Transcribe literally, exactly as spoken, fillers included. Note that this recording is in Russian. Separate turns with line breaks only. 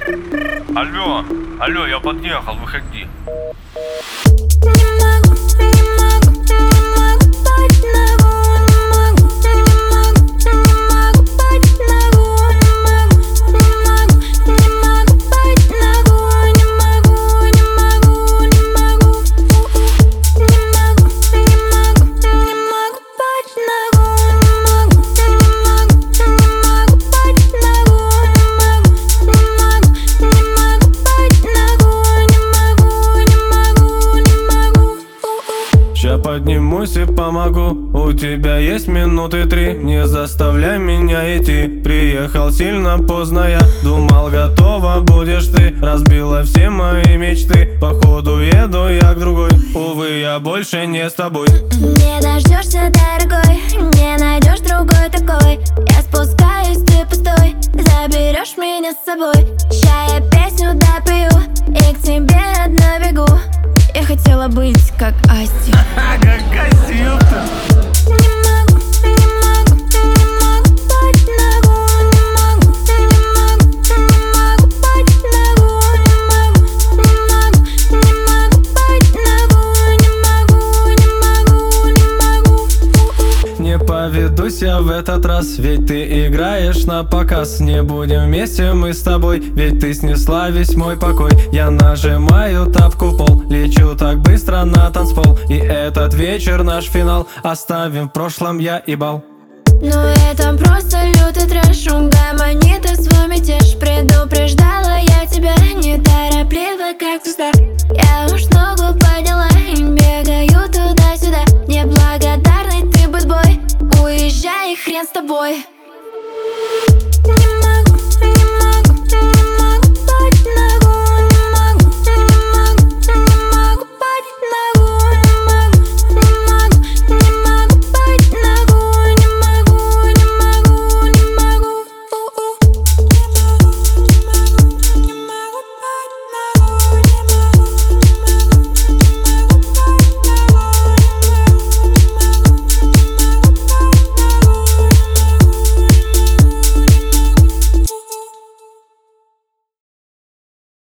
Алло, алло, я подъехал, выходи.
Ща поднимусь и помогу. У тебя есть минуты три. Не заставляй меня идти. Приехал сильно поздно, я думал, готова будешь ты. Разбила все мои мечты. Походу еду я к другой. Увы, я больше не с тобой.
Не дождешься, дорогой, не найдешь другой такой. Я спускаюсь, ты пустой, заберешь меня с собой. Ща я песню допою и к тебе одна бегу. Я хотела быть как Асти.
Как Асти, ёпта.
Не могу, не могу, не могу быть нагу. Не могу, не могу, не могу быть нагу. Не могу, не могу, не могу быть нагу. Не могу, не могу, не могу.
Не поведусь я в этот раз, ведь ты играешь на показ. Не будем вместе мы с тобой, ведь ты снесла весь мой покой. Я нажимаю тапку в пол, лечу так быстро на танцпол. И этот вечер наш финал, оставим в прошлом я и бал.
Но это просто лютый трэш, угомони ты свой